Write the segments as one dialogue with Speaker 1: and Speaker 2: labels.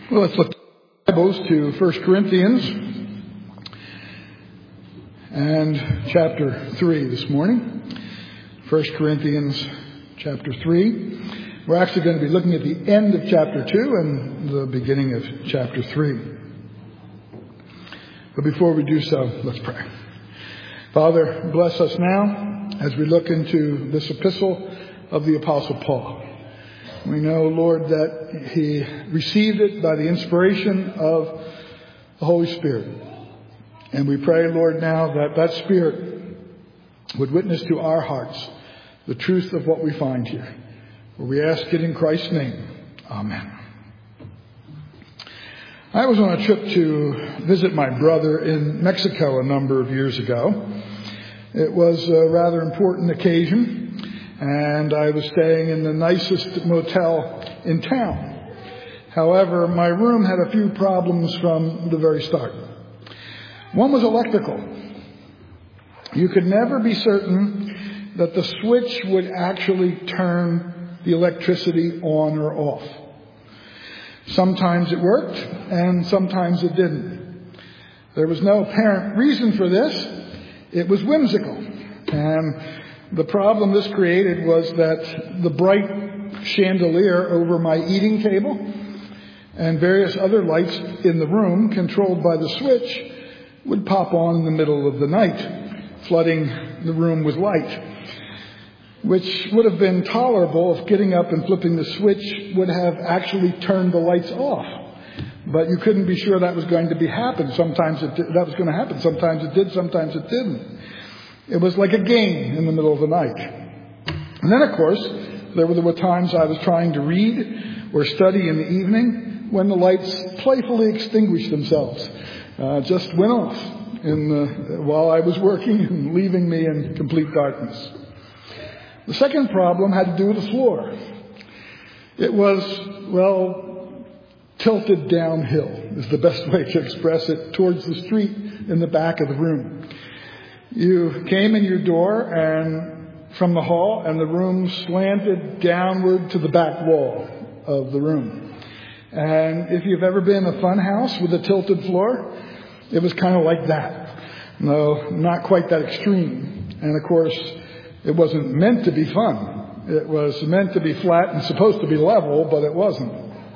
Speaker 1: Well, let's look at the Bibles to 1 Corinthians and chapter 3 this morning. 1 Corinthians chapter 3. We're actually going to be looking at the end of chapter 2 and the beginning of chapter 3. But before we do so, let's pray. Father, bless us now as we look into this epistle of the Apostle Paul. We know, Lord, that he received it by the inspiration of the Holy Spirit. And we pray, Lord, now that that Spirit would witness to our hearts the truth of what we find here. For we ask it in Christ's name. Amen. I was on a trip to visit my brother in Mexico a number of years ago. It was a rather important occasion. And I was staying in the nicest motel in town. However, my room had a few problems from the very start. One was electrical. You could never be certain that the switch would actually turn the electricity on or off. Sometimes it worked, and sometimes it didn't. There was no apparent reason for this. It was whimsical. And the problem this created was that the bright chandelier over my eating table and various other lights in the room, controlled by the switch, would pop on in the middle of the night, flooding the room with light, which would have been tolerable if getting up and flipping the switch would have actually turned the lights off. But you couldn't be sure that was going to happen. Sometimes that was going to happen. Sometimes it did, sometimes it didn't. It was like a game in the middle of the night. And then, of course, there were times I was trying to read or study in the evening when the lights playfully extinguished themselves. Just went off while I was working and leaving me in complete darkness. The second problem had to do with the floor. It was, tilted downhill is the best way to express it, towards the street in the back of the room. You came in your door and from the hall, and the room slanted downward to the back wall of the room. And if you've ever been in a fun house with a tilted floor, it was kind of like that. No, not quite that extreme. And of course, it wasn't meant to be fun. It was meant to be flat and supposed to be level, but it wasn't.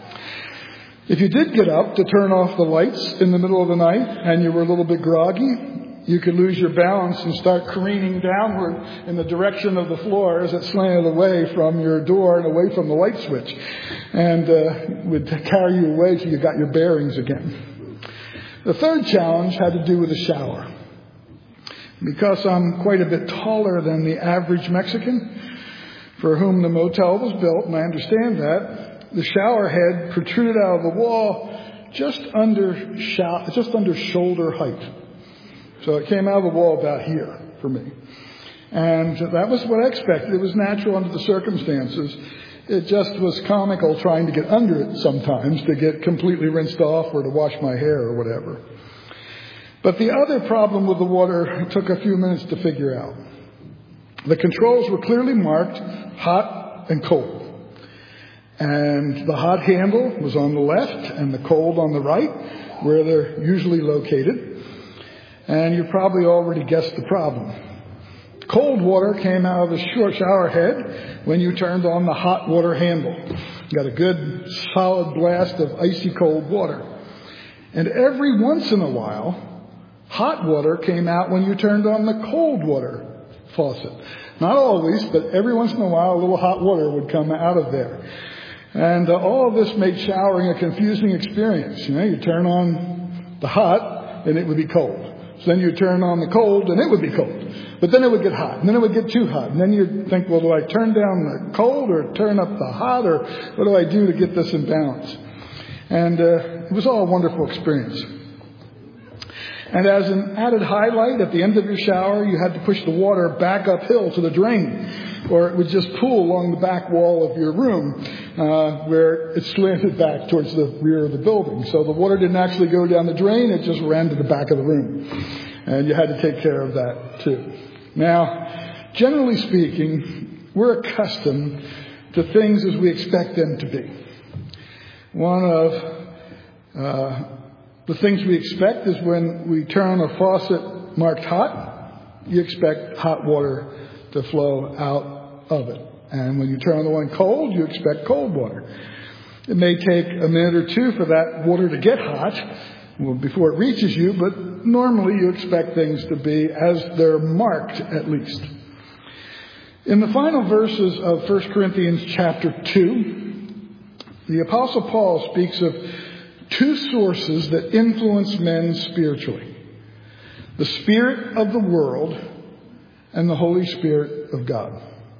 Speaker 1: If you did get up to turn off the lights in the middle of the night and you were a little bit groggy, you could lose your balance and start careening downward in the direction of the floor as it slanted away from your door and away from the light switch, and would carry you away till you got your bearings again. The third challenge had to do with the shower. Because I'm quite a bit taller than the average Mexican for whom the motel was built, and I understand that, the shower head protruded out of the wall just under shoulder height. So it came out of the wall about here for me. And that was what I expected. It was natural under the circumstances. It just was comical trying to get under it sometimes to get completely rinsed off or to wash my hair or whatever. But the other problem with the water took a few minutes to figure out. The controls were clearly marked hot and cold. And the hot handle was on the left and the cold on the right, where they're usually located. And you probably already guessed the problem. Cold water came out of the shower head when you turned on the hot water handle. You got a good solid blast of icy cold water. And every once in a while, hot water came out when you turned on the cold water faucet. Not always, but every once in a while, a little hot water would come out of there. And all of this made showering a confusing experience. You turn on the hot, and it would be cold. So then you turn on the cold, and it would be cold. But then it would get hot, and then it would get too hot. And then you'd think, well, do I turn down the cold or turn up the hot, or what do I do to get this in balance? And it was all a wonderful experience. And as an added highlight, at the end of your shower, you had to push the water back uphill to the drain, or it would just pool along the back wall of your room, where it slanted back towards the rear of the building. So the water didn't actually go down the drain, it just ran to the back of the room. And you had to take care of that too. Now, generally speaking, we're accustomed to things as we expect them to be. One of The things we expect is when we turn a faucet marked hot, you expect hot water to flow out of it. And when you turn the one cold, you expect cold water. It may take a minute or two for that water to get hot before it reaches you, but normally you expect things to be as they're marked, at least. In the final verses of 1 Corinthians chapter 2, the Apostle Paul speaks of two sources that influence men spiritually: the spirit of the world and the Holy Spirit of God.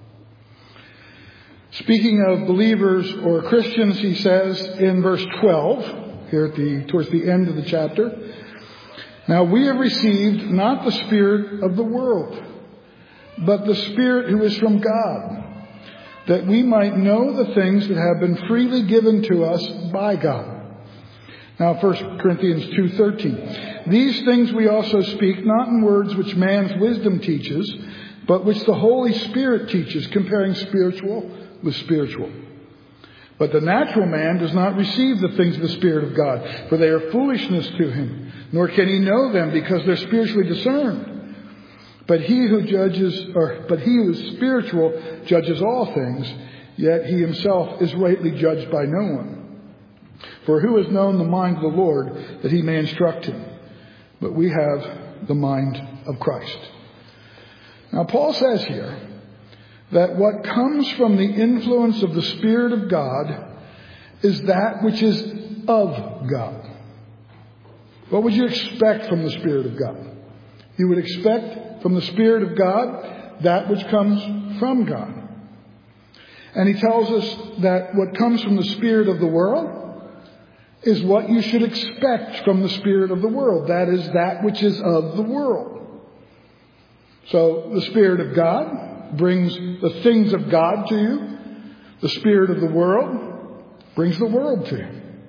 Speaker 1: Speaking of believers or Christians, he says in verse 12, here towards the end of the chapter, "Now we have received not the spirit of the world, but the Spirit who is from God, that we might know the things that have been freely given to us by God." Now 1 Corinthians 2:13. "These things we also speak, not in words which man's wisdom teaches, but which the Holy Spirit teaches, comparing spiritual with spiritual. But the natural man does not receive the things of the Spirit of God, for they are foolishness to him, nor can he know them because they're spiritually discerned. But he who is spiritual judges all things, yet he himself is rightly judged by no one. For who has known the mind of the Lord that he may instruct him? But we have the mind of Christ." Now Paul says here that what comes from the influence of the Spirit of God is that which is of God. What would you expect from the Spirit of God? You would expect from the Spirit of God that which comes from God. And he tells us that what comes from the spirit of the world is what you should expect from the spirit of the world. That is that which is of the world. So the Spirit of God brings the things of God to you. The spirit of the world brings the world to you.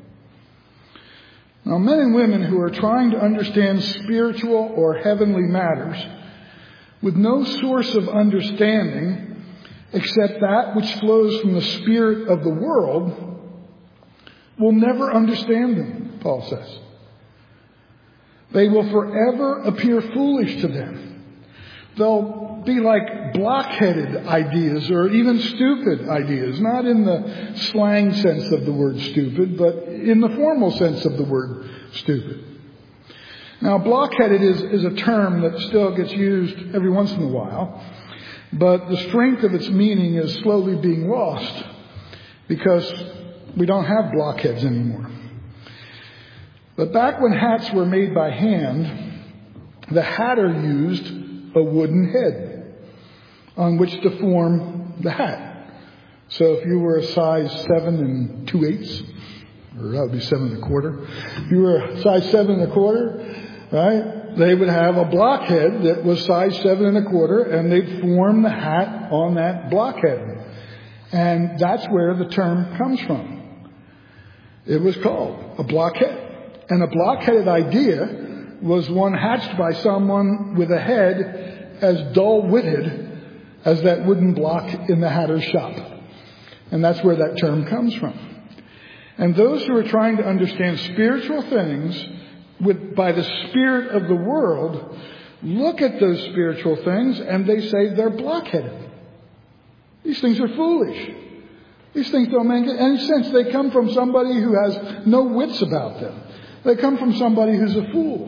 Speaker 1: Now, men and women who are trying to understand spiritual or heavenly matters with no source of understanding except that which flows from the spirit of the world will never understand them, Paul says. They will forever appear foolish to them. They'll be like blockheaded ideas or even stupid ideas, not in the slang sense of the word stupid, but in the formal sense of the word stupid. Now, blockheaded is a term that still gets used every once in a while, but the strength of its meaning is slowly being lost because we don't have blockheads anymore. But back when hats were made by hand, the hatter used a wooden head on which to form the hat. So if you were a size 7 2/8, or that would be 7 1/4. If you were a size 7 1/4, right, they would have a blockhead that was size 7 1/4, and they'd form the hat on that blockhead. And that's where the term comes from. It was called a blockhead. And a blockheaded idea was one hatched by someone with a head as dull-witted as that wooden block in the hatter's shop. And that's where that term comes from. And those who are trying to understand spiritual things by the spirit of the world look at those spiritual things and they say they're blockheaded. These things are foolish. These things don't make any sense. They come from somebody who has no wits about them. They come from somebody who's a fool.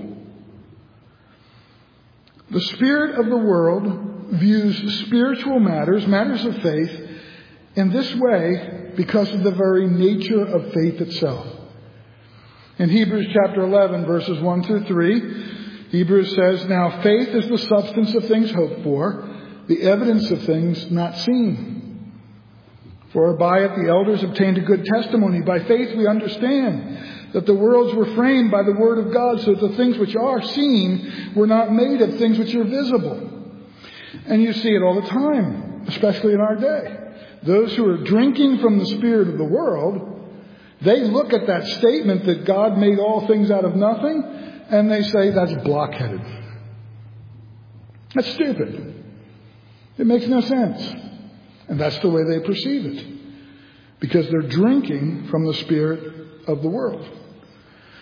Speaker 1: The spirit of the world views spiritual matters of faith, in this way because of the very nature of faith itself. In Hebrews chapter 11, verses 1 through 3, Hebrews says, "Now faith is the substance of things hoped for, the evidence of things not seen. For by it the elders obtained a good testimony. By faith we understand that the worlds were framed by the word of God, so that the things which are seen were not made of things which are visible." And you see it all the time, especially in our day. Those who are drinking from the spirit of the world, they look at that statement that God made all things out of nothing, and they say that's blockheaded. That's stupid. It makes no sense. And that's the way they perceive it, because they're drinking from the spirit of the world.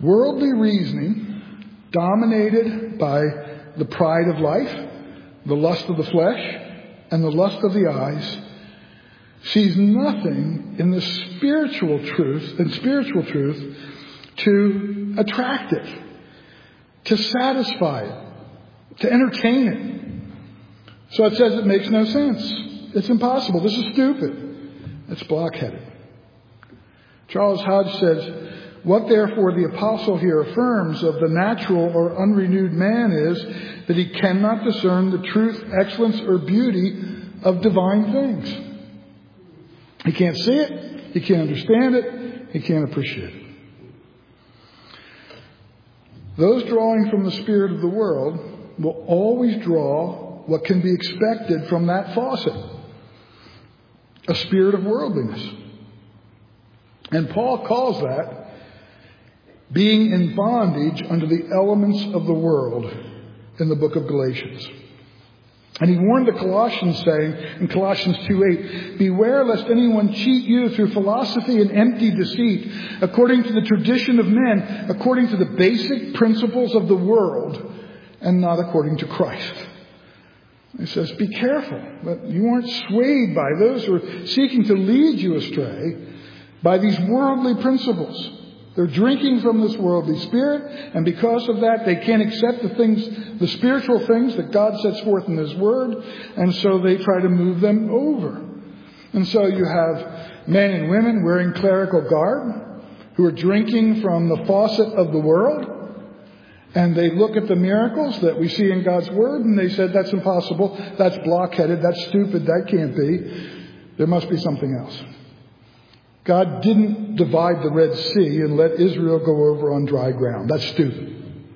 Speaker 1: Worldly reasoning, dominated by the pride of life, the lust of the flesh, and the lust of the eyes, sees nothing in the spiritual truth to attract it, to satisfy it, to entertain it. So it says it makes no sense. It's impossible. This is stupid. It's blockheaded. Charles Hodge says, what therefore the apostle here affirms of the natural or unrenewed man is that he cannot discern the truth, excellence, or beauty of divine things. He can't see it. He can't understand it. He can't appreciate it. Those drawing from the spirit of the world will always draw what can be expected from that faucet, a spirit of worldliness. And Paul calls that being in bondage under the elements of the world in the book of Galatians. And he warned the Colossians, saying in Colossians 2:8, beware lest anyone cheat you through philosophy and empty deceit, according to the tradition of men, according to the basic principles of the world, and not according to Christ. He says, be careful that you aren't swayed by those who are seeking to lead you astray by these worldly principles. They're drinking from this worldly spirit, and because of that, they can't accept the spiritual things that God sets forth in His Word, and so they try to move them over. And so you have men and women wearing clerical garb who are drinking from the faucet of the world, and they look at the miracles that we see in God's Word, and they said, that's impossible, that's blockheaded, that's stupid, that can't be. There must be something else. God didn't divide the Red Sea and let Israel go over on dry ground. That's stupid.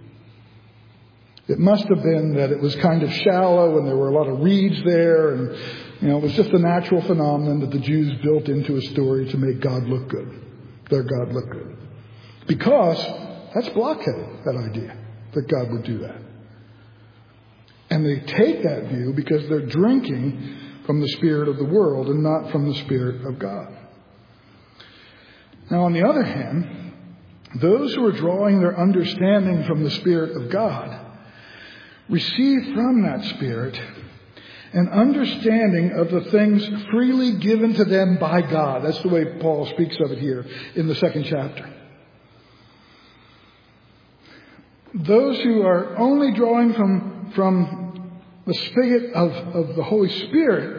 Speaker 1: It must have been that it was kind of shallow and there were a lot of reeds there, and it was just a natural phenomenon that the Jews built into a story to make God look good. Their God look good. Because that's blockheaded, that idea that God would do that. And they take that view because they're drinking from the spirit of the world and not from the Spirit of God. Now, on the other hand, those who are drawing their understanding from the Spirit of God receive from that Spirit an understanding of the things freely given to them by God. That's the way Paul speaks of it here in the 2nd chapter. Those who are only drawing from the spigot of the Holy Spirit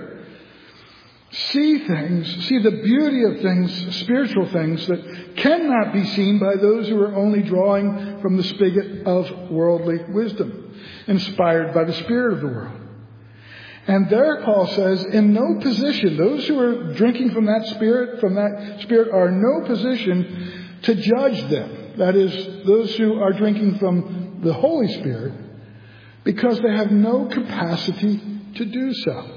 Speaker 1: see the beauty of things, spiritual things, that cannot be seen by those who are only drawing from the spigot of worldly wisdom, inspired by the spirit of the world. And there, Paul says, in no position, those who are drinking from that spirit are in no position to judge them. That is, those who are drinking from the Holy Spirit, because they have no capacity to do so.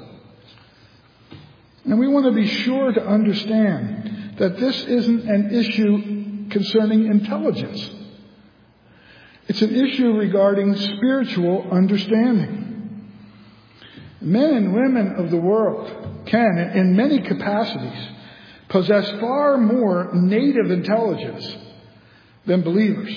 Speaker 1: And we want to be sure to understand that this isn't an issue concerning intelligence. It's an issue regarding spiritual understanding. Men and women of the world can, in many capacities, possess far more native intelligence than believers.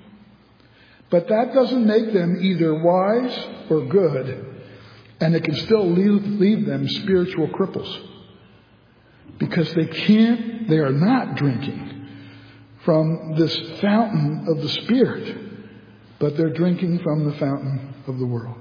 Speaker 1: But that doesn't make them either wise or good, and it can still leave them spiritual cripples. Because they are not drinking from this fountain of the Spirit, but they're drinking from the fountain of the world.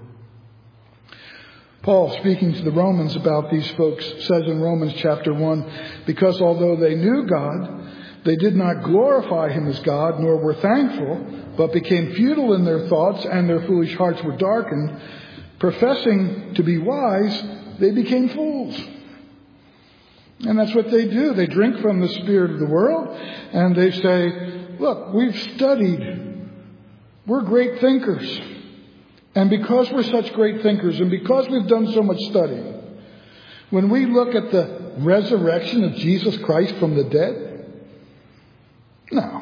Speaker 1: Paul, speaking to the Romans about these folks, says in Romans chapter 1, because although they knew God, they did not glorify Him as God, nor were thankful, but became futile in their thoughts, and their foolish hearts were darkened. Professing to be wise, they became fools. And that's what they do. They drink from the spirit of the world, and they say, look, we've studied. We're great thinkers. And because we're such great thinkers, and because we've done so much studying, when we look at the resurrection of Jesus Christ from the dead, no,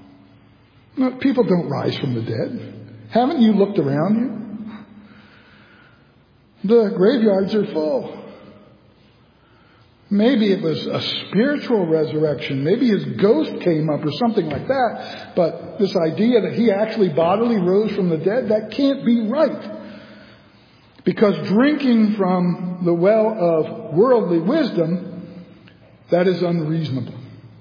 Speaker 1: people don't rise from the dead. Haven't you looked around you? The graveyards are full. Maybe it was a spiritual resurrection. Maybe his ghost came up or something like that. But this idea that he actually bodily rose from the dead, that can't be right. Because drinking from the well of worldly wisdom, that is unreasonable.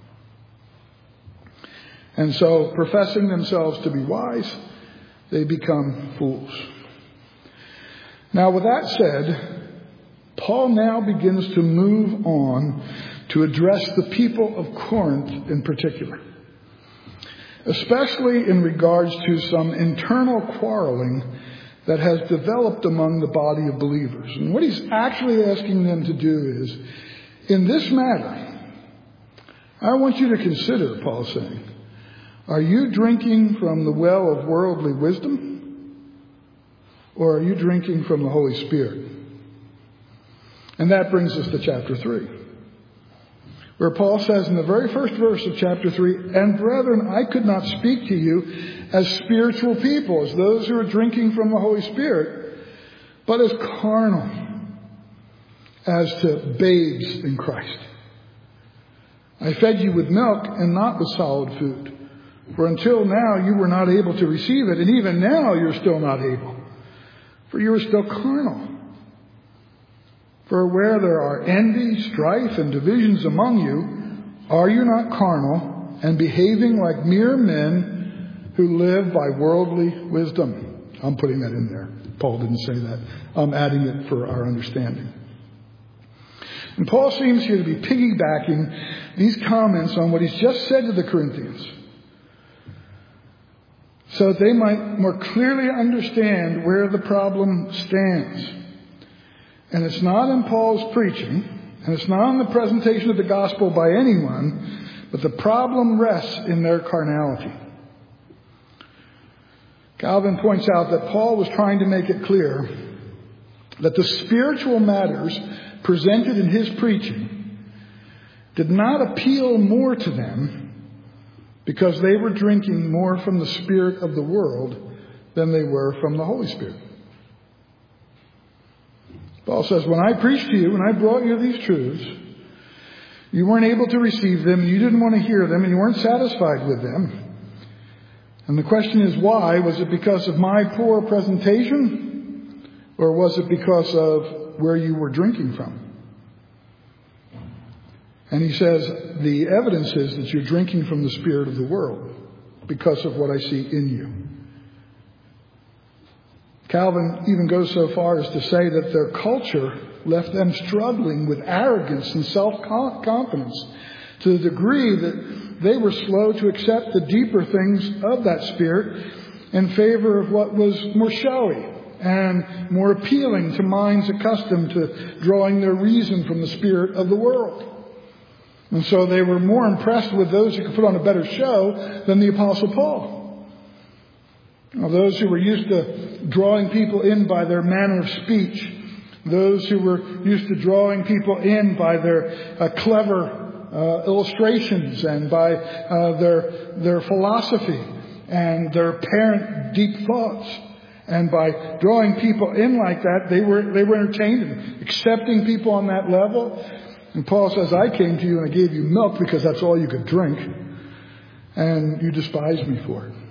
Speaker 1: And so, professing themselves to be wise, they become fools. Now, with that said, Paul now begins to move on to address the people of Corinth in particular, especially in regards to some internal quarreling that has developed among the body of believers. And what he's actually asking them to do is, in this matter, I want you to consider, Paul's saying, are you drinking from the well of worldly wisdom, or are you drinking from the Holy Spirit? And that brings us to chapter 3, where Paul says in the very first verse of chapter 3, "And brethren, I could not speak to you as spiritual people, as those who are drinking from the Holy Spirit, but as carnal, as to babes in Christ. I fed you with milk and not with solid food. For until now you were not able to receive it, and even now you're still not able, for you are still carnal. For where there are envy, strife, and divisions among you, are you not carnal and behaving like mere men who live by worldly wisdom?" I'm putting that in there. Paul didn't say that. I'm adding it for our understanding. And Paul seems here to be piggybacking these comments on what he's just said to the Corinthians, so that they might more clearly understand where the problem stands. And it's not in Paul's preaching, and it's not in the presentation of the gospel by anyone, but the problem rests in their carnality. Calvin points out that Paul was trying to make it clear that the spiritual matters presented in his preaching did not appeal more to them because they were drinking more from the spirit of the world than they were from the Holy Spirit. Paul says, when I preached to you, when I brought you these truths, you weren't able to receive them, you didn't want to hear them, and you weren't satisfied with them. And the question is why? Was it because of my poor presentation? Or was it because of where you were drinking from? And he says, the evidence is that you're drinking from the spirit of the world because of what I see in you. Calvin even goes so far as to say that their culture left them struggling with arrogance and self-confidence to the degree that they were slow to accept the deeper things of that spirit in favor of what was more showy and more appealing to minds accustomed to drawing their reason from the spirit of the world. And so they were more impressed with those who could put on a better show than the Apostle Paul. Now, those who were used to drawing people in by their manner of speech, those who were used to drawing people in by their clever illustrations and by their philosophy and their apparent deep thoughts, and by drawing people in like that, they were entertained and accepting people on that level. And Paul says, I came to you and I gave you milk because that's all you could drink, and you despised me for it.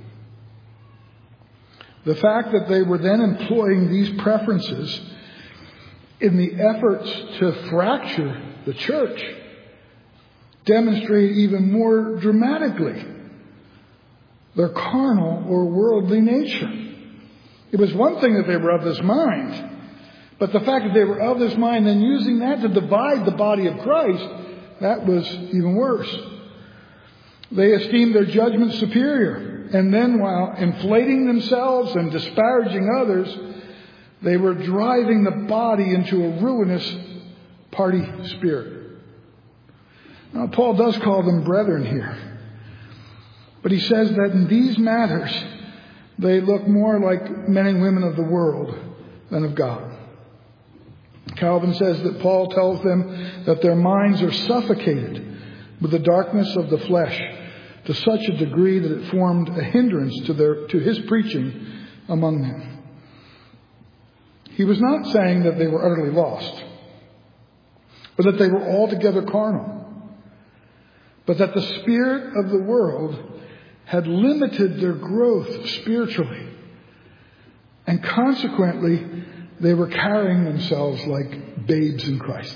Speaker 1: The fact that they were then employing these preferences in the efforts to fracture the church demonstrated even more dramatically their carnal or worldly nature. It was one thing that they were of this mind, but the fact that they were of this mind and using that to divide the body of Christ, that was even worse. They esteemed their judgment superior. And then while inflating themselves and disparaging others, they were driving the body into a ruinous party spirit. Now, Paul does call them brethren here. But he says that in these matters, they look more like men and women of the world than of God. Calvin says that Paul tells them that their minds are suffocated with the darkness of the flesh to such a degree that it formed a hindrance to his preaching among them. He was not saying that they were utterly lost, or that they were altogether carnal, but that the spirit of the world had limited their growth spiritually, and consequently they were carrying themselves like babes in Christ.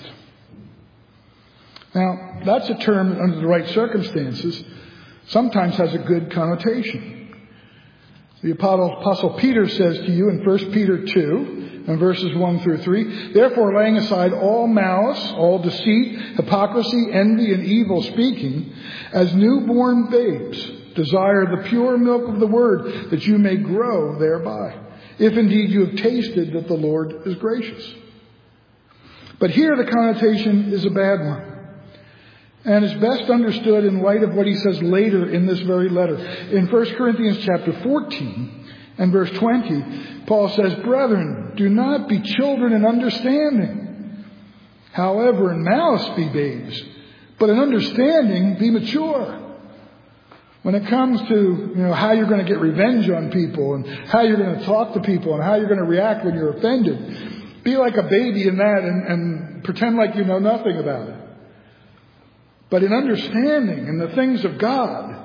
Speaker 1: Now, that's a term that under the right circumstances sometimes has a good connotation. The Apostle Peter says to you in 1 Peter 2 and verses 1 through 3, "Therefore, laying aside all malice, all deceit, hypocrisy, envy, and evil speaking, as newborn babes, desire the pure milk of the word, that you may grow thereby, if indeed you have tasted that the Lord is gracious." But here the connotation is a bad one, and is best understood in light of what he says later in this very letter. In 1 Corinthians chapter 14 and verse 20, Paul says, "Brethren, do not be children in understanding. However, in malice be babes, but in understanding be mature." When it comes to, how you're going to get revenge on people and how you're going to talk to people and how you're going to react when you're offended, be like a baby in that and pretend like you know nothing about it. But in understanding in the things of God,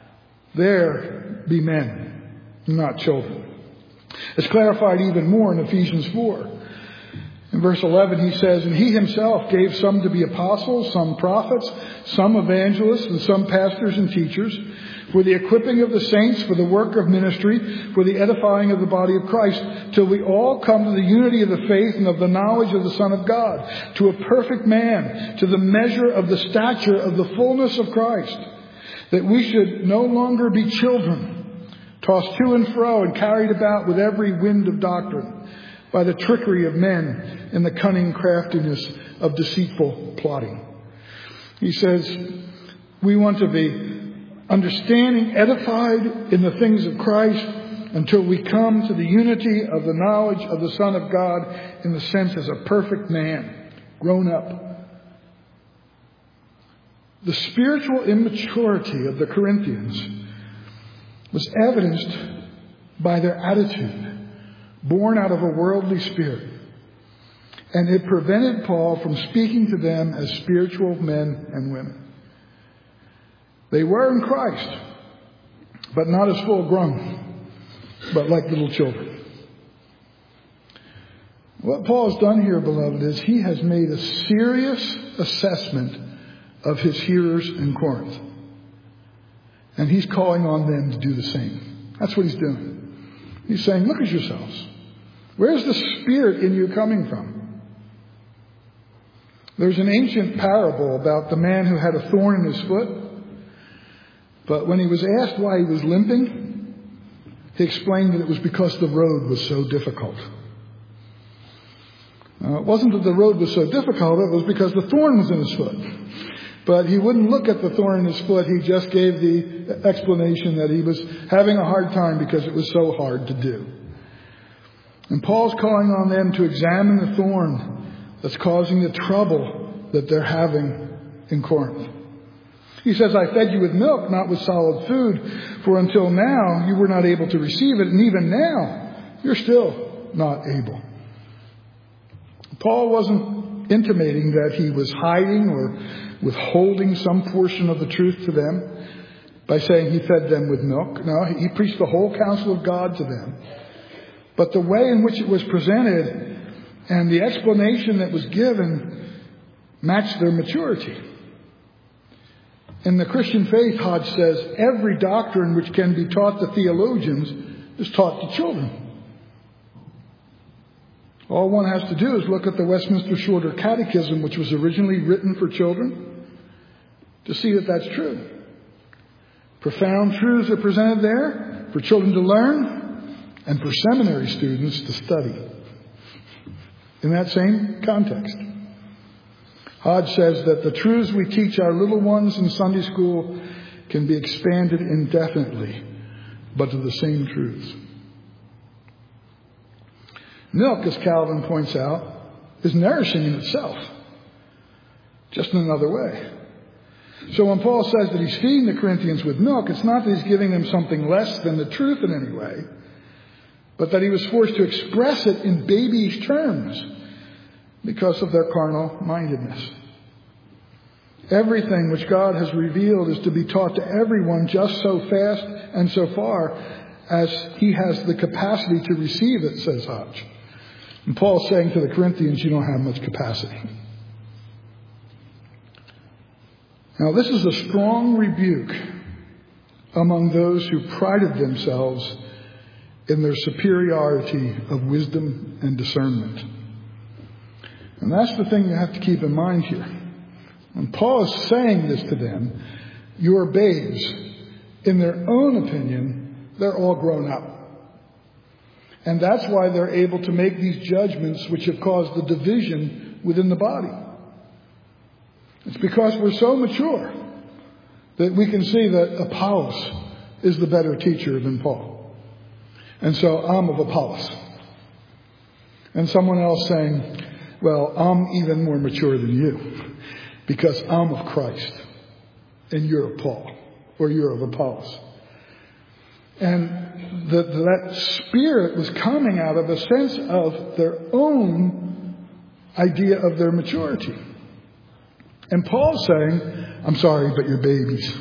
Speaker 1: there be men, not children. It's clarified even more in Ephesians 4. In verse 11 he says, "And he himself gave some to be apostles, some prophets, some evangelists, and some pastors and teachers, for the equipping of the saints, for the work of ministry, for the edifying of the body of Christ, till we all come to the unity of the faith and of the knowledge of the Son of God, to a perfect man, to the measure of the stature of the fullness of Christ, that we should no longer be children, tossed to and fro and carried about with every wind of doctrine, by the trickery of men and the cunning craftiness of deceitful plotting." He says, we want to be understanding, edified in the things of Christ, until we come to the unity of the knowledge of the Son of God, in the sense as a perfect man, grown up. The spiritual immaturity of the Corinthians was evidenced by their attitude, born out of a worldly spirit. And it prevented Paul from speaking to them as spiritual men and women. They were in Christ, but not as full grown, but like little children. What Paul has done here, beloved, is he has made a serious assessment of his hearers in Corinth. And he's calling on them to do the same. That's what he's doing. He's saying, look at yourselves. Where's the spirit in you coming from? There's an ancient parable about the man who had a thorn in his foot. But when he was asked why he was limping, he explained that it was because the road was so difficult. It wasn't that the road was so difficult, it was because the thorn was in his foot. But he wouldn't look at the thorn in his foot. He just gave the explanation that he was having a hard time because it was so hard to do. And Paul's calling on them to examine the thorn that's causing the trouble that they're having in Corinth. He says, "I fed you with milk, not with solid food, for until now you were not able to receive it, and even now you're still not able." Paul wasn't intimating that he was hiding or withholding some portion of the truth to them by saying he fed them with milk. No, he preached the whole counsel of God to them. But the way in which it was presented and the explanation that was given matched their maturity. In the Christian faith, Hodge says, every doctrine which can be taught to theologians is taught to children. All one has to do is look at the Westminster Shorter Catechism, which was originally written for children, to see that that's true. Profound truths are presented there for children to learn and for seminary students to study. In that same context, Hodge says that the truths we teach our little ones in Sunday school can be expanded indefinitely, but to the same truths. Milk, as Calvin points out, is nourishing in itself, just in another way. So when Paul says that he's feeding the Corinthians with milk, it's not that he's giving them something less than the truth in any way, but that he was forced to express it in babyish terms because of their carnal mindedness. Everything which God has revealed is to be taught to everyone just so fast and so far as he has the capacity to receive it, says Hodge. And Paul's saying to the Corinthians, you don't have much capacity. Now, this is a strong rebuke among those who prided themselves in their superiority of wisdom and discernment. And that's the thing you have to keep in mind here. And Paul is saying this to them, you're babes. In their own opinion, they're all grown up. And that's why they're able to make these judgments which have caused the division within the body. It's because we're so mature that we can see that Apollos is the better teacher than Paul. And so I'm of Apollos. And someone else saying, well, I'm even more mature than you because I'm of Christ and you're of Paul or you're of Apollos. And that spirit was coming out of a sense of their own idea of their maturity. And Paul's saying, I'm sorry, but you're babies.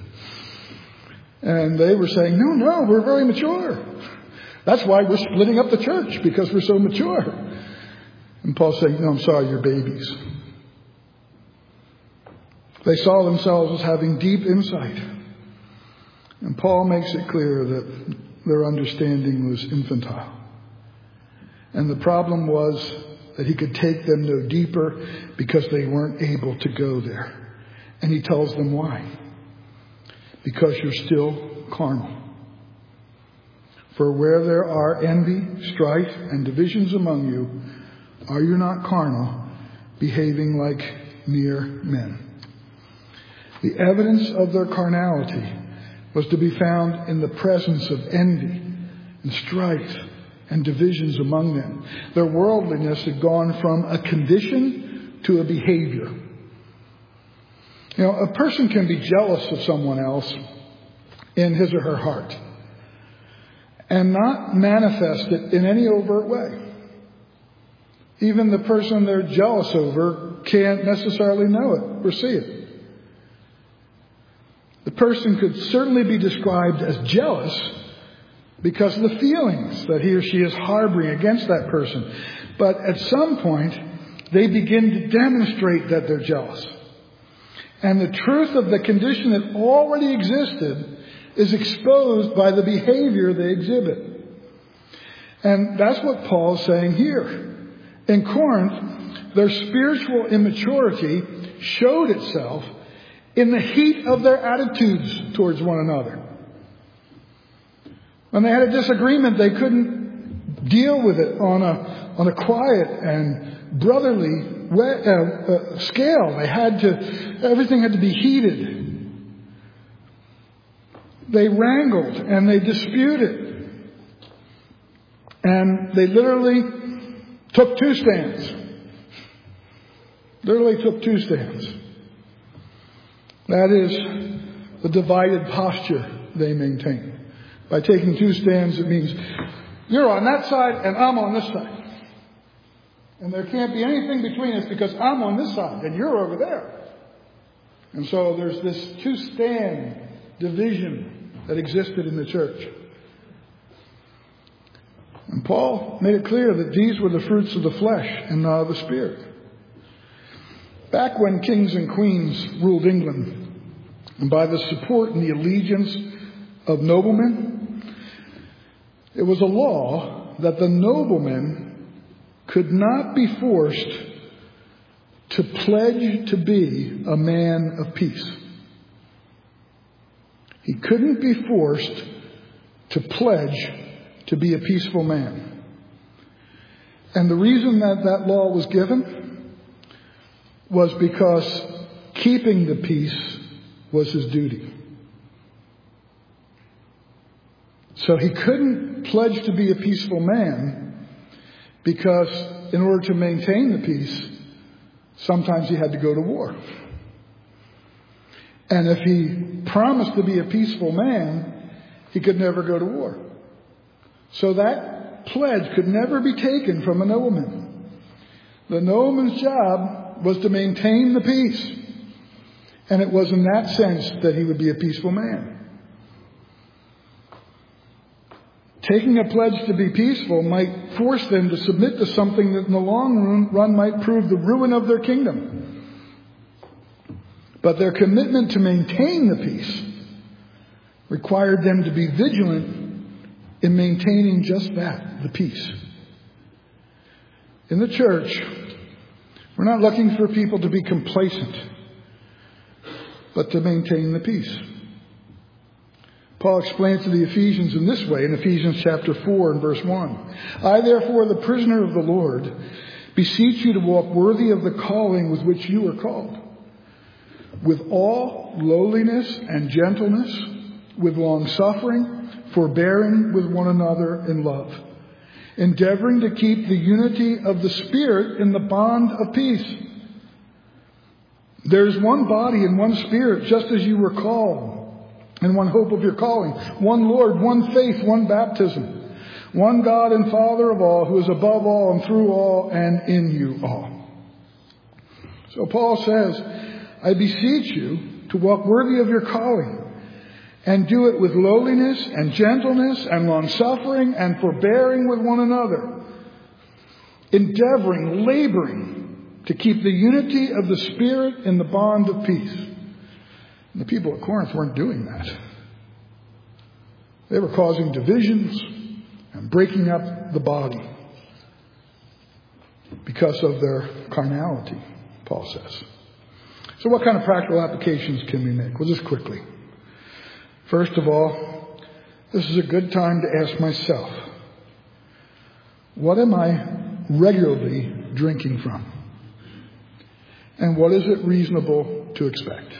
Speaker 1: And they were saying, no, we're very mature. That's why we're splitting up the church, because we're so mature. And Paul's saying, no, I'm sorry, you're babies. They saw themselves as having deep insight. And Paul makes it clear that their understanding was infantile. And the problem was that he could take them no deeper because they weren't able to go there. And he tells them why. Because you're still carnal. For where there are envy, strife, and divisions among you, are you not carnal, behaving like mere men? The evidence of their carnality was to be found in the presence of envy and strife and divisions among them. Their worldliness had gone from a condition to a behavior. You know, a person can be jealous of someone else in his or her heart and not manifest it in any overt way. Even the person they're jealous over can't necessarily know it or see it. The person could certainly be described as jealous because of the feelings that he or she is harboring against that person. But at some point, they begin to demonstrate that they're jealous. And the truth of the condition that already existed is exposed by the behavior they exhibit. And that's what Paul's saying here. In Corinth, their spiritual immaturity showed itself in the heat of their attitudes towards one another. When they had a disagreement, they couldn't deal with it on a quiet and brotherly scale. Everything had to be heated. They wrangled and they disputed. And they literally took two stands. That is the divided posture they maintain. By taking two stands, it means you're on that side and I'm on this side. And there can't be anything between us because I'm on this side and you're over there. And so there's this two-stand division that existed in the church. And Paul made it clear that these were the fruits of the flesh and not of the Spirit. Back when kings and queens ruled England, and by the support and the allegiance of noblemen, it was a law that the nobleman could not be forced to pledge to be a man of peace. He couldn't be forced to pledge to be a peaceful man. And the reason that law was given was because keeping the peace was his duty. So he couldn't pledge to be a peaceful man because in order to maintain the peace, sometimes he had to go to war. And if he promised to be a peaceful man, he could never go to war. So that pledge could never be taken from a nobleman. The nobleman's job was to maintain the peace. And it was in that sense that he would be a peaceful man. Taking a pledge to be peaceful might force them to submit to something that in the long run might prove the ruin of their kingdom. But their commitment to maintain the peace required them to be vigilant in maintaining just that, the peace. In the church, we're not looking for people to be complacent, but to maintain the peace. Paul explains to the Ephesians in this way in Ephesians chapter 4 and verse 1. I, therefore, the prisoner of the Lord, beseech you to walk worthy of the calling with which you are called, with all lowliness and gentleness, with long-suffering, forbearing with one another in love, endeavoring to keep the unity of the Spirit in the bond of peace. There is one body and one Spirit, just as you were called, and one hope of your calling, one Lord, one faith, one baptism, one God and Father of all, who is above all and through all and in you all. So Paul says, I beseech you to walk worthy of your calling, and do it with lowliness and gentleness and long-suffering and forbearing with one another, endeavoring, laboring to keep the unity of the Spirit in the bond of peace. And the people at Corinth weren't doing that. They were causing divisions and breaking up the body because of their carnality, Paul says. So what kind of practical applications can we make? Well, just quickly. First of all, this is a good time to ask myself, what am I regularly drinking from? And what is it reasonable to expect?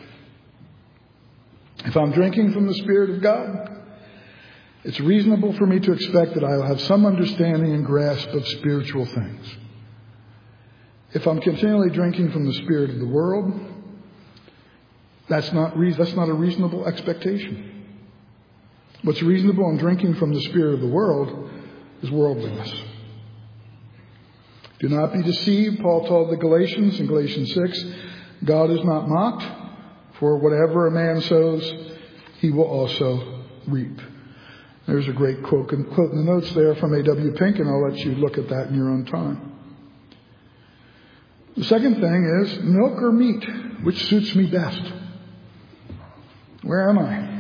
Speaker 1: If I'm drinking from the Spirit of God, it's reasonable for me to expect that I'll have some understanding and grasp of spiritual things. If I'm continually drinking from the spirit of the world, that's not a reasonable expectation. What's reasonable in drinking from the spirit of the world is worldliness. Do not be deceived, Paul told the Galatians in Galatians 6, God is not mocked, for whatever a man sows, he will also reap. There's a great quote in the notes there from A.W. Pink, and I'll let you look at that in your own time. The second thing is milk or meat, which suits me best. Where am I?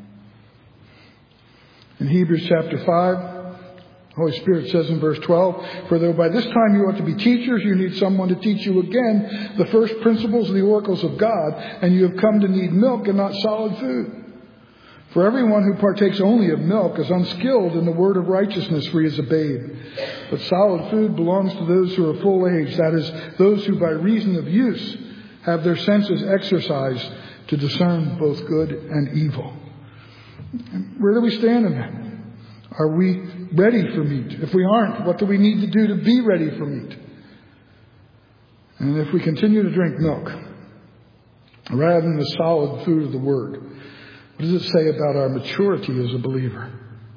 Speaker 1: In Hebrews chapter 5, the Holy Spirit says in verse 12, for though by this time you ought to be teachers, you need someone to teach you again the first principles of the oracles of God, and you have come to need milk and not solid food. For everyone who partakes only of milk is unskilled in the word of righteousness, for he is a babe. But solid food belongs to those who are full age, that is, those who by reason of use have their senses exercised to discern both good and evil. Where do we stand in that? Are we ready for meat? If we aren't, what do we need to do to be ready for meat? And if we continue to drink milk, rather than the solid food of the Word, what does it say about our maturity as a believer?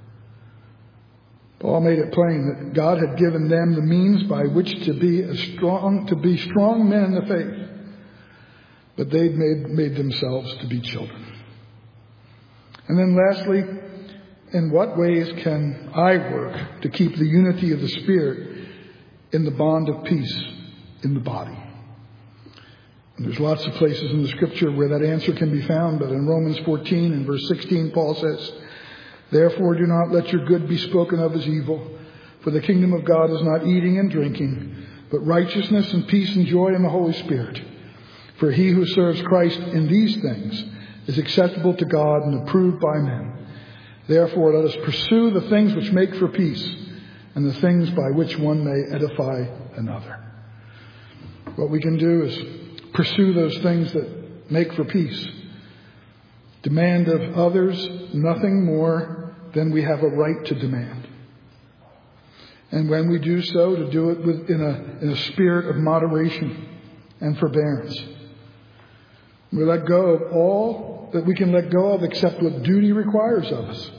Speaker 1: Paul made it plain that God had given them the means by which to be strong men in the faith, but they'd made themselves to be children. And then lastly, in what ways can I work to keep the unity of the Spirit in the bond of peace in the body? And there's lots of places in the Scripture where that answer can be found, but in Romans 14 and verse 16, Paul says, therefore do not let your good be spoken of as evil, for the kingdom of God is not eating and drinking, but righteousness and peace and joy in the Holy Spirit. For he who serves Christ in these things is acceptable to God and approved by men. Therefore, let us pursue the things which make for peace and the things by which one may edify another. What we can do is pursue those things that make for peace. Demand of others nothing more than we have a right to demand. And when we do so, to do it in a spirit of moderation and forbearance. We let go of all that we can let go of except what duty requires of us.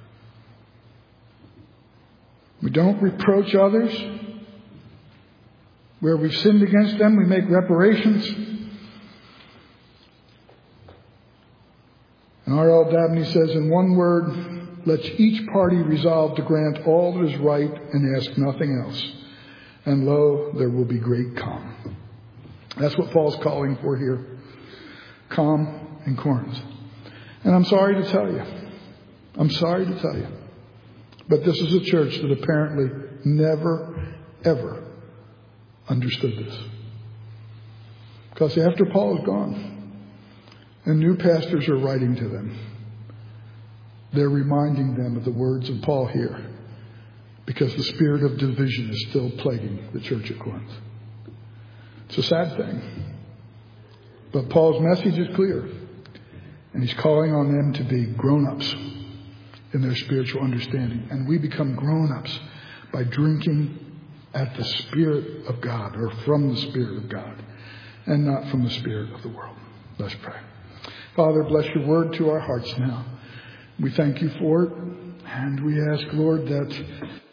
Speaker 1: We don't reproach others. Where we've sinned against them, we make reparations. R.L. Dabney says, in one word, let each party resolve to grant all that is right and ask nothing else. And lo, there will be great calm. That's what Paul's calling for here. Calm in Corinth. And I'm sorry to tell you. But this is a church that apparently never, ever understood this. Because after Paul is gone, and new pastors are writing to them, they're reminding them of the words of Paul here, because the spirit of division is still plaguing the church at Corinth. It's a sad thing. But Paul's message is clear, and he's calling on them to be grown-ups in their spiritual understanding. And we become grown-ups by drinking at the Spirit of God, or from the Spirit of God, and not from the spirit of the world. Let's pray. Father, bless your word to our hearts now. We thank you for it, and we ask, Lord, that